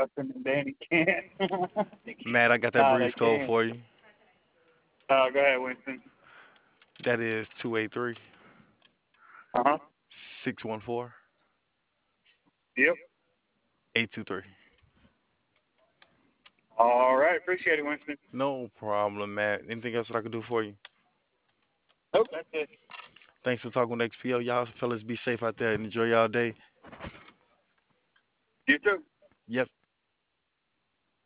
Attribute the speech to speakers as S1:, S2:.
S1: and Danny can't.
S2: Matt, I got that
S1: Nah, they
S2: breeze code
S1: can't.
S2: for you.
S1: Go ahead, Winston.
S2: That is 283
S1: Uh-huh.
S2: 614
S1: Yep.
S2: 823.
S1: All right. Appreciate it, Winston.
S2: No problem, Matt. Anything else that I can do for you?
S1: Nope, that's it.
S2: Thanks for talking with XPO. Y'all fellas be safe out there and enjoy y'all day.
S1: You too.
S2: Yep.